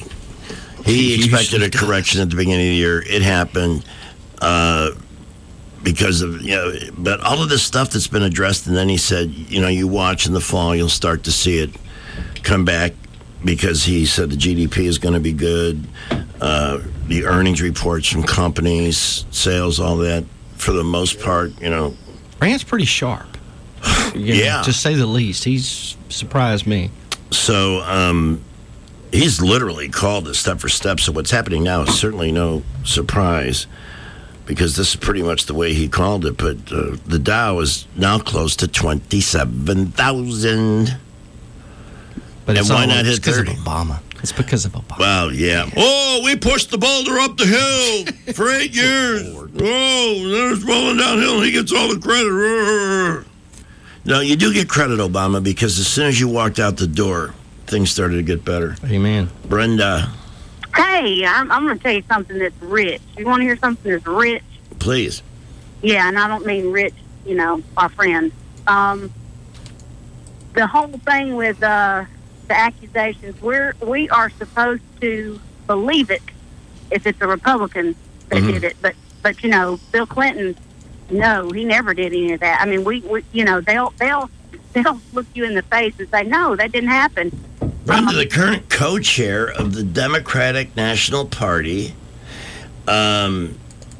He He expected a usually correction at the beginning of the year. It happened uh, because of you know, but all of this stuff that's been addressed, and then he said, you know, you watch in the fall, you'll start to see it come back because he said the G D P is going to be good. Uh, the earnings reports from companies, sales, all that, for the most part, you know. Brandt's pretty sharp. You know, Yeah. To say the least. He's surprised me. So um, he's literally called this step for step. So what's happening now is certainly no surprise because this is pretty much the way he called it. But uh, the Dow is now close to twenty-seven thousand. But and it's why all- not it's hit because of thirty? Obama. It's because of Obama. Well, yeah. Oh, we pushed the boulder up the hill for eight years. Oh, then it's rolling downhill. He gets all the credit. No, you do get credit, Obama, because as soon as you walked out the door, things started to get better. Amen. Brenda, Hey, I'm, I'm going to tell you something that's rich. You want to hear something that's rich? please. Yeah, and I don't mean rich, you know, our friend. Um, the whole thing with uh, the accusations, we're we are supposed to believe it if it's a Republican that Mhm. did it. But but you know, Bill Clinton, no, he never did any of that. I mean, we, we you know they'll they'll they'll look you in the face and say, no, that didn't happen. Brenda, the current co-chair of the Democratic National Party, um,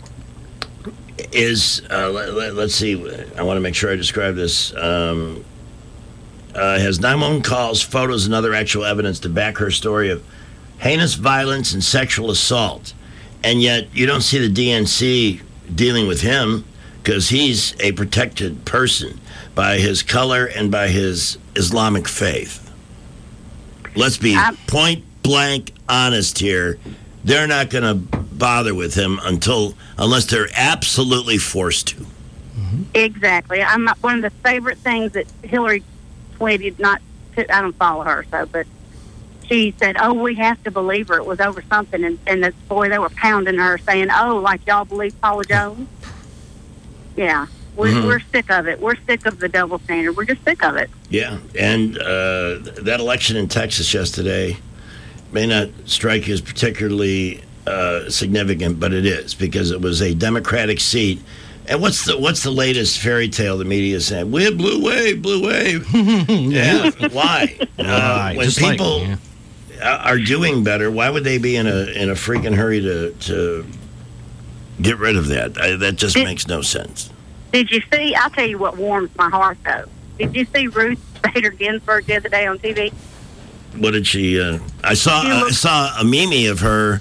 is, uh, let, let, let's see, I want to make sure I describe this, um, uh, has nine one one calls, photos, and other actual evidence to back her story of heinous violence and sexual assault. And yet you don't see the D N C dealing with him because he's a protected person by his color and by his Islamic faith. Let's be um, point blank honest here. They're not going to bother with him until unless they're absolutely forced to. Mm-hmm. Exactly. I'm not, one of the favorite things that Hillary tweeted, not to, I don't follow her, so, but she said, oh, we have to believe her. It was over something. And, and the, boy, they were pounding her saying, oh, like y'all believe Paula Jones? Yeah. We're, mm-hmm. we're sick of it. We're sick of the double standard. We're just sick of it. Yeah. And uh, that election in Texas yesterday may not strike you as particularly uh, significant, but it is because it was a Democratic seat. And what's the what's the latest fairy tale the media is saying? We had blue wave, blue wave. Yeah. Why? Uh, when people like, yeah. are doing better, why would they be in a in a freaking hurry to to get rid of that? I, that just did, makes no sense. Did you see? I'll tell you what warms my heart, though. Did you see Ruth Bader Ginsburg the other day on T V? What did she? Uh, I saw uh, I saw a meme of her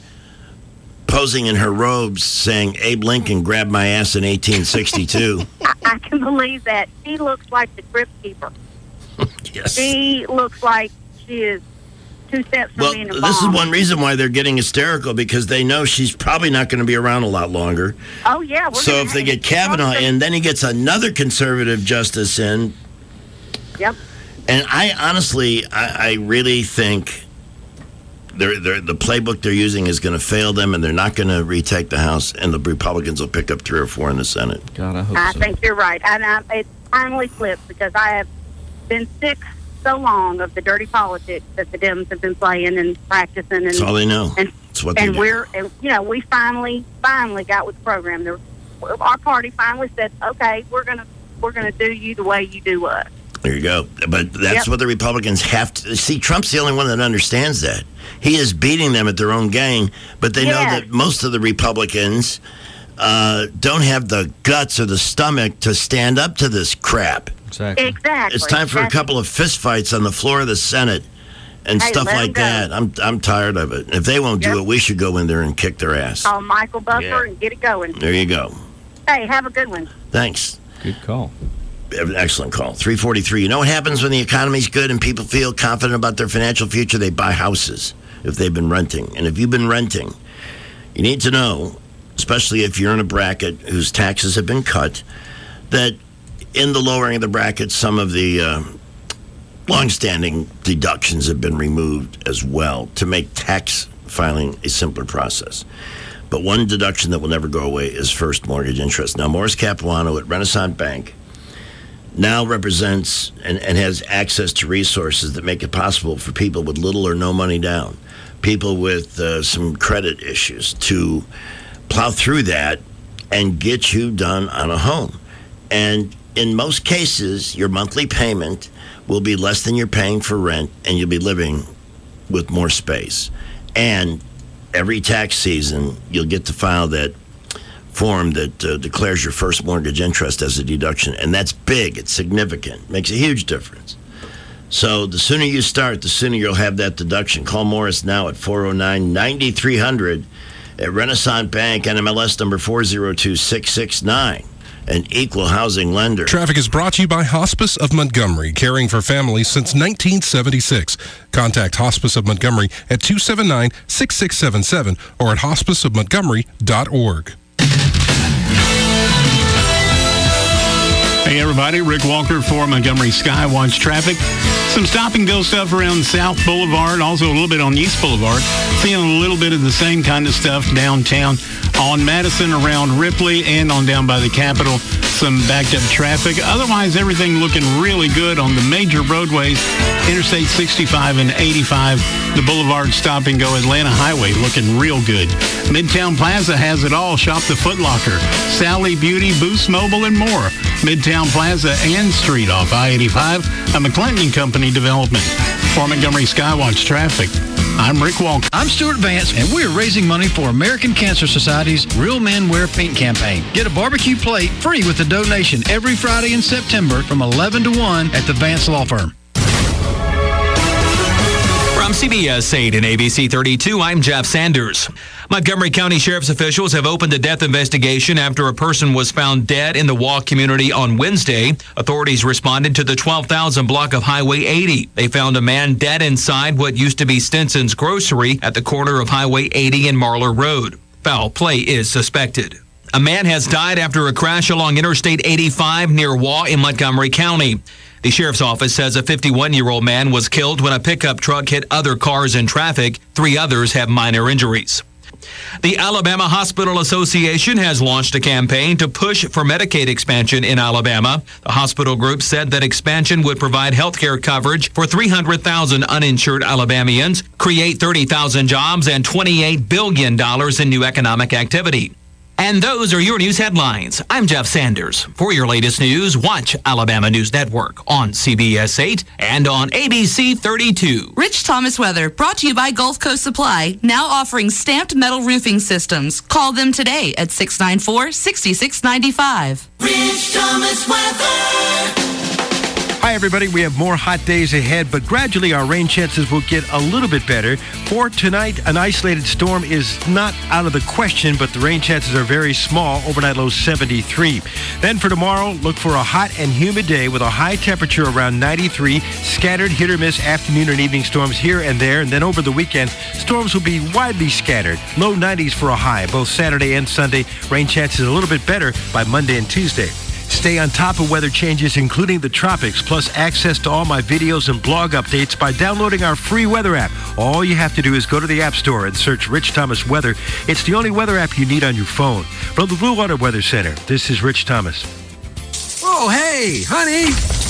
posing in her robes saying, Abe Lincoln grabbed my ass in eighteen sixty-two. I, I can believe that. She looks like the Crypt Keeper. Yes. She looks like she is two steps from well, being a this bomb. is one reason why they're getting hysterical, because they know she's probably not going to be around a lot longer. Oh, yeah. We're so if they get Kavanaugh in, then he gets another conservative justice in. Yep. And I honestly, I, I really think They're, they're, the playbook they're using is going to fail them, and they're not going to retake the House, and the Republicans will pick up three or four in the Senate. God, I hope I so. think you're right. And I, it finally flipped because I have been sick so long of the dirty politics that the Dems have been playing and practicing. And, That's all they know. And, That's what and they do. we're, and, you know, we finally, finally got with the program. The, our party finally said, okay, we're going to we're going to do you the way you do us. There you go. But that's yep. what the Republicans have to see. Trump's the only one that understands that. He is beating them at their own game, but they yes. know that most of the Republicans uh, don't have the guts or the stomach to stand up to this crap. Exactly. Exactly. It's time for that's, a couple of fistfights on the floor of the Senate and hey, stuff like that. I'm I'm tired of it. If they won't yep. do it, we should go in there and kick their ass. Call Michael Buffer yeah. and get it going. There you go. Hey, have a good one. Thanks. Good call. Excellent call. three forty-three. You know what happens when the economy's good and people feel confident about their financial future? They buy houses if they've been renting. And if you've been renting, you need to know, especially if you're in a bracket whose taxes have been cut, that in the lowering of the bracket, some of the uh, longstanding deductions have been removed as well to make tax filing a simpler process. But one deduction that will never go away is first mortgage interest. Now, Morris Capuano at Renaissance Bank now represents and, and has access to resources that make it possible for people with little or no money down, people with uh, some credit issues, to plow through that and get you done on a home. And in most cases, your monthly payment will be less than you're paying for rent, and you'll be living with more space. And every tax season, you'll get to file that form that uh, declares your first mortgage interest as a deduction. And that's big. It's significant. Makes a huge difference. So the sooner you start, the sooner you'll have that deduction. Call Morris now at four oh nine, nine three hundred at Renaissance Bank, N M L S number four oh two six six nine. An equal housing lender. Traffic is brought to you by Hospice of Montgomery, caring for families since nineteen seventy-six. Contact Hospice of Montgomery at two seven nine, six six seven seven or at hospice of montgomery dot org. Hey everybody, Rick Walker for Montgomery Skywatch Traffic. Some stop and go stuff around South Boulevard, also a little bit on East Boulevard. Seeing a little bit of the same kind of stuff downtown on Madison, around Ripley, and on down by the Capitol. Some backed up traffic. Otherwise, everything looking really good on the major roadways. Interstate sixty-five and eighty-five, the Boulevard stop and go Atlanta Highway looking real good. Midtown Plaza has it all. Shop the Foot Locker, Sally Beauty, Boost Mobile, and more. Midtown Plaza and Street off I eighty-five, a McClinton and Company development. For Montgomery Skywatch Traffic, I'm Rick Walker. I'm Stuart Vance, and we're raising money for American Cancer Society's Real Men Wear Pink campaign. Get a barbecue plate free with a donation every Friday in September from eleven to one at the Vance Law Firm. From C B S eight and A B C thirty-two, I'm Jeff Sanders. Montgomery County Sheriff's officials have opened a death investigation after a person was found dead in the Waugh community on Wednesday. Authorities responded to the twelve thousand block of Highway eighty. They found a man dead inside what used to be Stinson's Grocery at the corner of Highway eighty and Marlar Road. Foul play is suspected. A man has died after a crash along Interstate eighty-five near Waugh in Montgomery County. The sheriff's office says a fifty-one-year-old man was killed when a pickup truck hit other cars in traffic. Three others have minor injuries. The Alabama Hospital Association has launched a campaign to push for Medicaid expansion in Alabama. The hospital group said that expansion would provide health care coverage for three hundred thousand uninsured Alabamians, create thirty thousand jobs, and twenty-eight billion dollars in new economic activity. And those are your news headlines. I'm Jeff Sanders. For your latest news, watch Alabama News Network on C B S eight and on A B C thirty-two. Rich Thomas Weather, brought to you by Gulf Coast Supply, now offering stamped metal roofing systems. Call them today at six nine four, six six nine five. Rich Thomas Weather. Hi, everybody. We have more hot days ahead, but gradually our rain chances will get a little bit better. For tonight, an isolated storm is not out of the question, but the rain chances are very small. Overnight low seventy-three. Then for tomorrow, look for a hot and humid day with a high temperature around ninety-three. Scattered hit or miss afternoon and evening storms here and there. And then over the weekend, storms will be widely scattered. Low nineties for a high, both Saturday and Sunday. Rain chances a little bit better by Monday and Tuesday. Stay on top of weather changes, including the tropics, plus access to all my videos and blog updates by downloading our free weather app. All you have to do is go to the App Store and search Rich Thomas Weather. It's the only weather app you need on your phone. From the Blue Water Weather Center, this is Rich Thomas. Oh, hey, honey.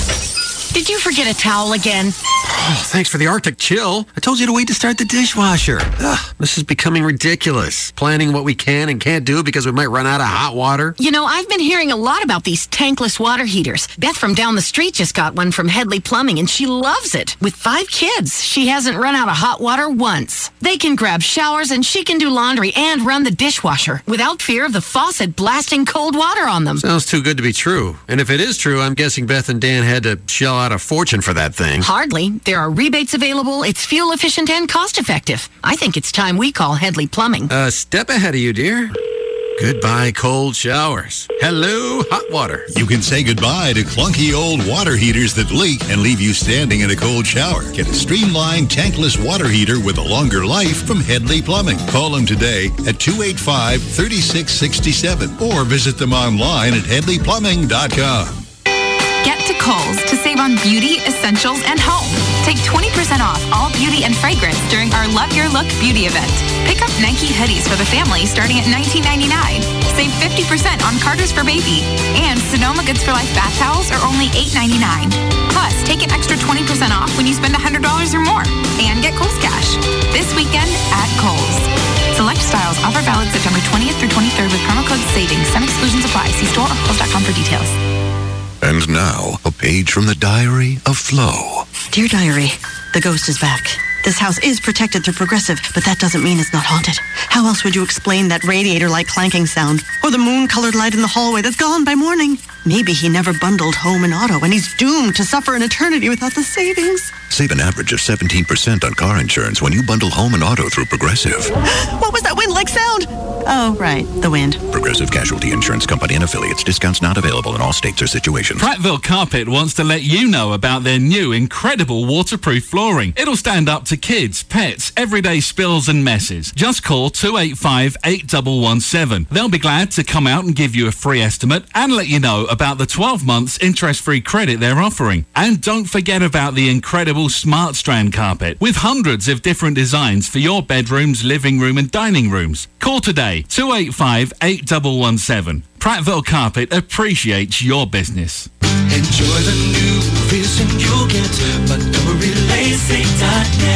Did you forget a towel again? Oh, thanks for the Arctic chill. I told you to wait to start the dishwasher. Ugh, this is becoming ridiculous. Planning what we can and can't do because we might run out of hot water. You know, I've been hearing a lot about these tankless water heaters. Beth from down the street just got one from Headley Plumbing, and she loves it. With five kids, she hasn't run out of hot water once. They can grab showers, and she can do laundry and run the dishwasher without fear of the faucet blasting cold water on them. Sounds too good to be true. And if it is true, I'm guessing Beth and Dan had to shell out a fortune for that thing. Hardly. There are rebates available. It's fuel efficient and cost effective. I think it's time we call Headley Plumbing. A step ahead of you, dear. Goodbye, cold showers. Hello, hot water. You can say goodbye to clunky old water heaters that leak and leave you standing in a cold shower. Get a streamlined tankless water heater with a longer life from Headley Plumbing. Call them today at two eight five, three six six seven or visit them online at headley plumbing dot com. Get to Kohl's to save on beauty, essentials, and home. Take twenty percent off all beauty and fragrance during our Love Your Look beauty event. Pick up Nike hoodies for the family starting at nineteen ninety-nine. Save fifty percent on Carter's for baby. And Sonoma Goods for Life bath towels are only eight ninety-nine. Plus, take an extra twenty percent off when you spend one hundred dollars or more. And get Kohl's Cash. This weekend at Kohl's. Select styles. Offer valid September twentieth through twenty-third with promo code SAVINGS. Some exclusions apply. See store or kohls dot com for details. And now, a page from the diary of Flo. Dear Diary, the ghost is back. This house is protected through Progressive, but that doesn't mean it's not haunted. How else would you explain that radiator-like clanking sound? Or the moon-colored light in the hallway that's gone by morning? Maybe he never bundled home and auto, and he's doomed to suffer an eternity without the savings. Save an average of seventeen percent on car insurance when you bundle home and auto through Progressive. What was that wind-like sound? Oh, right, the wind. Progressive Casualty Insurance Company and affiliates. Discounts not available in all states or situations. Prattville Carpet wants to let you know about their new incredible waterproof flooring. It'll stand up to kids, pets, everyday spills and messes. Just call two eight five, eight one one seven. They'll be glad to come out and give you a free estimate and let you know about the twelve months interest-free credit they're offering. And don't forget about the incredible Smart Strand carpet with hundreds of different designs for your bedrooms, living room and dining rooms. Call today, two eight five, eight one one seven. Prattville Carpet appreciates your business. Enjoy the new vision you'll get. Montgomery Lacy dot net.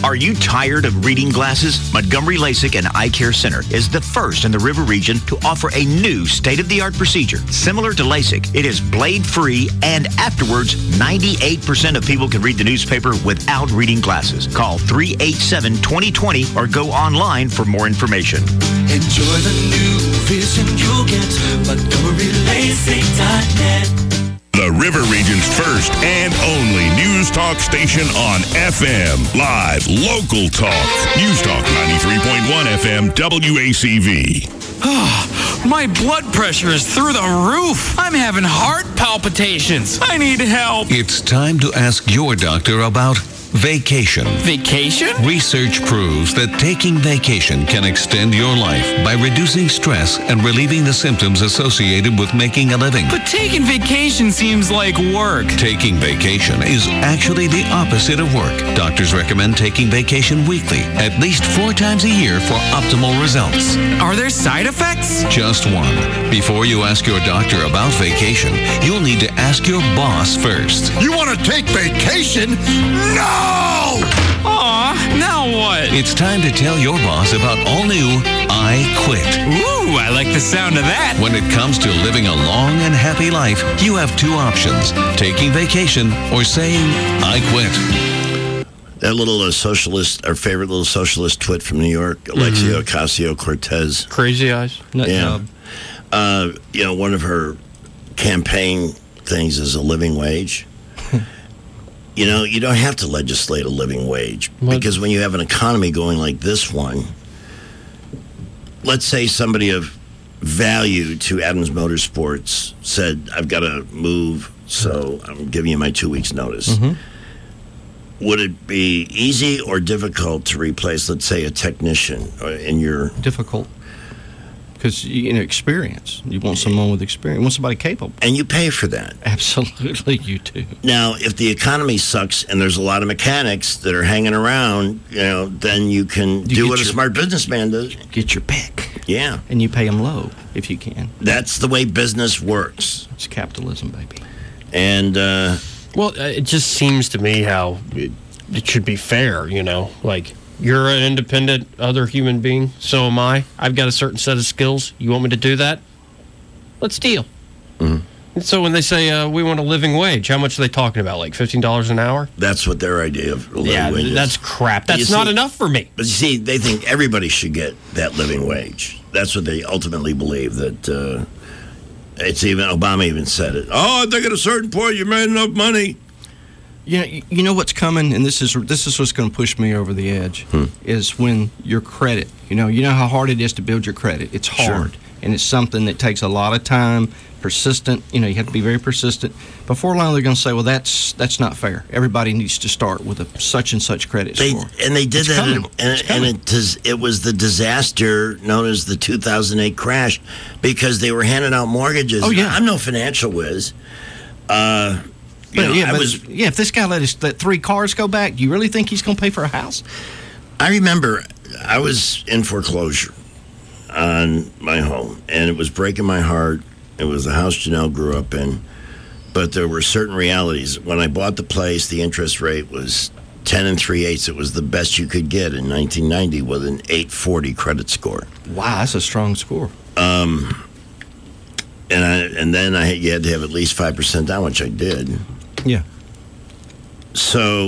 Are you tired of reading glasses? Montgomery LASIK and Eye Care Center is the first in the River region to offer a new state-of-the-art procedure. Similar to LASIK, it is blade-free, and afterwards, ninety-eight percent of people can read the newspaper without reading glasses. Call three eight seven, two zero two zero or go online for more information. Enjoy the new vision you'll get. Montgomery LASIK dot net. The River Region's first and only news talk station on F M. Live, local talk. News Talk ninety-three point one F M W A C V. My blood pressure is through the roof. I'm having heart palpitations. I need help. It's time to ask your doctor about vacation. Vacation? Research proves that taking vacation can extend your life by reducing stress and relieving the symptoms associated with making a living. But taking vacation seems like work. Taking vacation is actually the opposite of work. Doctors recommend taking vacation weekly, at least four times a year for optimal results. Are there side effects? Just one. Before you ask your doctor about vacation, you'll need to ask your boss first. You want to take vacation? No! Aw, now what? It's time to tell your boss about all new I Quit. Ooh, I like the sound of that. When it comes to living a long and happy life, you have two options: taking vacation or saying I quit. That little uh, socialist, our favorite little socialist twit from New York, Alexia Mm-hmm. Ocasio-Cortez. Crazy eyes. Nut yeah. Uh, you know, one of her campaign things is a living wage. You know, you don't have to legislate a living wage what? Because when you have an economy going like this one, let's say somebody of value to Adams Motorsports said, I've got to move, so I'm giving you my two weeks notice. Mm-hmm. Would it be easy or difficult to replace, let's say, a technician in your... Difficult. Because, you know, experience. You want someone with experience. You want somebody capable. And you pay for that. Absolutely, you do. Now, if the economy sucks and there's a lot of mechanics that are hanging around, you know, then you can You do what your, a smart businessman does. Get your pick. Yeah. And you pay them low, if you can. That's the way business works. It's capitalism, baby. And, uh... Well, it just seems to me how it, it should be fair, you know? Like... You're an independent other human being, so am I. I've got a certain set of skills. You want me to do that? Let's deal. Mm-hmm. And so when they say uh, we want a living wage, how much are they talking about? Like fifteen dollars an hour? That's what their idea of a living yeah, wage is. that's crap. That's You not see- enough for me. But you see, they think everybody should get that living wage. That's what they ultimately believe, that uh, it's even, Obama even said it. Oh, I think at a certain point you made enough money. You know, you know what's coming, and this is this is what's going to push me over the edge, Hmm. is when your credit, you know, you know how hard it is to build your credit. It's hard, Sure. and it's something that takes a lot of time, persistent, you know, you have to be very persistent. Before long, they're going to say, well, that's that's not fair. Everybody needs to start with a such and such credit They, score. and they did It's that, coming. and, It's and, coming. it, does, it was the disaster known as the two thousand eight crash because they were handing out mortgages. Oh, yeah. I'm no financial whiz. Uh, you But, know, yeah, I but, was. yeah, if this guy let his let three cars go back, do you really think he's going to pay for a house? I remember I was in foreclosure on my home, and it was breaking my heart. It was the house Janelle grew up in, but there were certain realities. When I bought the place, the interest rate was ten and three eighths. It was the best you could get in nineteen ninety with an eight forty credit score. Wow, that's a strong score. Um, and I and then I you had to have at least five percent down, which I did. Yeah. So,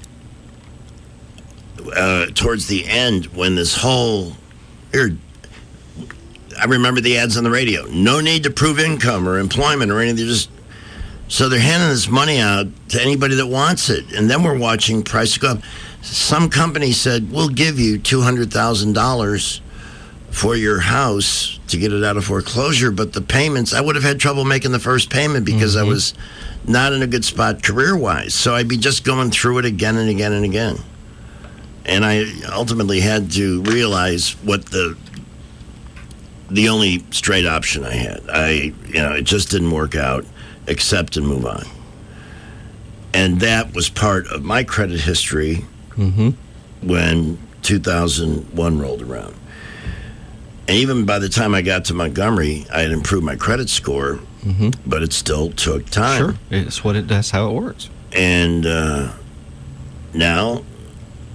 uh, towards the end, when this whole, here, I remember the ads on the radio. No need to prove income or employment or anything. They're just so they're handing this money out to anybody that wants it, and then we're watching prices go up. Some company said we'll give you two hundred thousand dollars for your house to get it out of foreclosure, but the payments, I would have had trouble making the first payment because Mm-hmm. I was not in a good spot career-wise. So I'd be just going through it again and again and again. And I ultimately had to realize what the the only straight option I had. I, you know, it just didn't work out. Accept and move on. And that was part of my credit history Mm-hmm. when two thousand one rolled around. And even by the time I got to Montgomery, I had improved my credit score, Mm-hmm. but it still took time. Sure, it's what it. That's how it works. And uh, now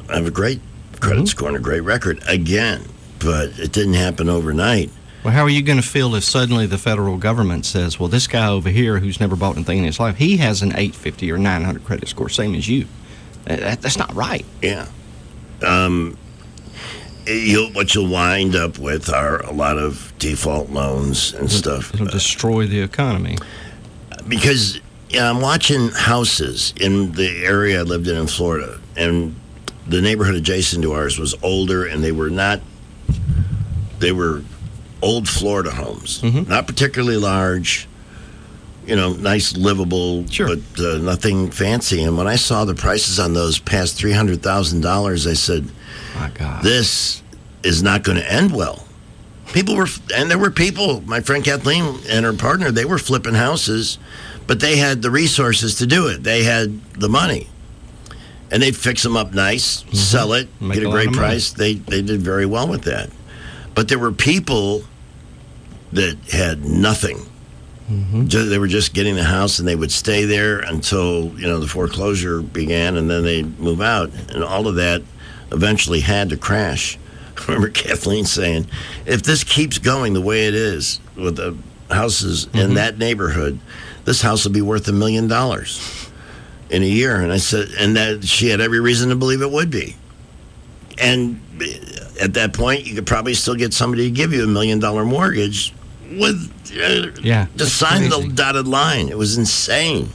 have a great credit Mm-hmm. score and a great record again, but it didn't happen overnight. Well, how are you going to feel if suddenly the federal government says, well, this guy over here who's never bought anything in his life, he has an eight fifty or nine hundred credit score, same as you? That, that's not right. Yeah. Um, you'll, what you'll wind up with are a lot of default loans and It'll- stuff. It'll destroy the economy. Because yeah, I'm watching houses in the area I lived in in Florida, and the neighborhood adjacent to ours was older, and they were not, they were old Florida homes, not particularly large, you know, nice, livable, but uh, nothing fancy. And when I saw the prices on those past three hundred thousand dollars, I said, my God, this is not going to end well. People were, and there were people, my friend Kathleen and her partner, they were flipping houses, but they had the resources to do it. They had the money. And they'd fix them up nice, sell it, Make get a a lot great of money. price. They, they did very well with that. But there were people that had nothing. Ju- They were just getting the house, and they would stay there until, you know, the foreclosure began, and then they'd move out. And all of that eventually had to crash. I remember Kathleen saying, if this keeps going the way it is with the houses in that neighborhood, this house will be worth a million dollars in a year. And I said, and that she had every reason to believe it would be. And at that point, you could probably still get somebody to give you a million dollar mortgage with uh, Yeah, just that's sign crazy. the dotted line. It was insane.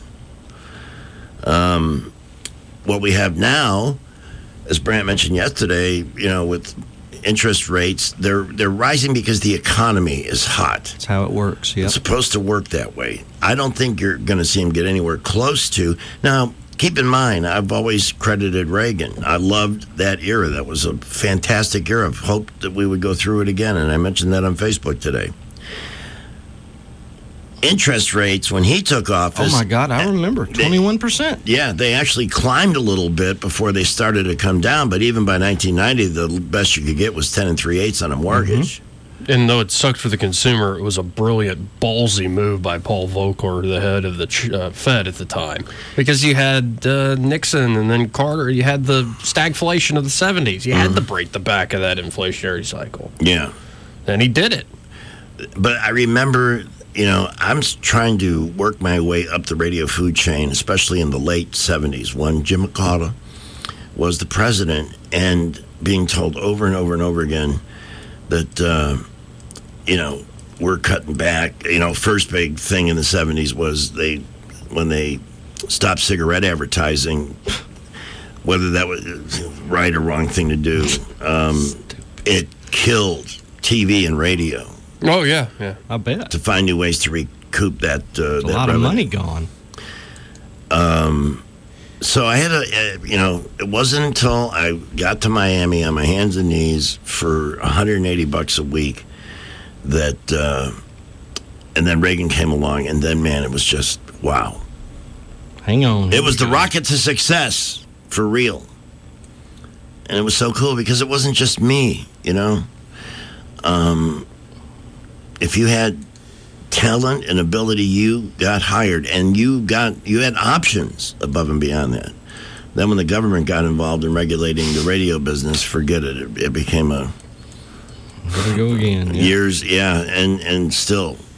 Um, what we have now, as Brant mentioned yesterday, you know, with interest rates, they're they're rising because the economy is hot. That's how it works. Yeah, It's supposed to work that way. I don't think you're going to see him get anywhere close to. Now, keep in mind, I've always credited Reagan. I loved that era. That was a fantastic era. I've hoped that we would go through it again, and I mentioned that on Facebook today. Interest rates, when he took office... Oh, my God, I remember. twenty-one percent. Yeah, they actually climbed a little bit before they started to come down, but even by nineteen ninety, the best you could get was ten and three-eighths on a mortgage. And though it sucked for the consumer, it was a brilliant, ballsy move by Paul Volcker, the head of the ch- uh, Fed at the time. Because you had uh, Nixon and then Carter. You had the stagflation of the seventies. You had to break the back of that inflationary cycle. Yeah. And he did it. But I remember, you know, I'm s- trying to work my way up the radio food chain, especially in the late seventies, when Jim McCarter was the president, and being told over and over and over again that, uh, you know, we're cutting back. You know, first big thing in the seventies was they, when they stopped cigarette advertising, whether that was right or wrong thing to do, um, it killed T V and radio. Oh, yeah, yeah. I bet. To find new ways to recoup that. Uh, a that lot of revenue. money gone. Um, so I had a, uh, you know, it wasn't until I got to Miami on my hands and knees for one hundred eighty bucks a week that, uh, and then Reagan came along, and then, man, it was just, wow. Hang on. It was the rocket to success, for real. And it was so cool because it wasn't just me, you know. Um, if you had talent and ability, you got hired, and you got you had options above and beyond that. Then when the government got involved in regulating the radio business, forget it. It, it became a There we go again. Yeah. years, yeah, and and still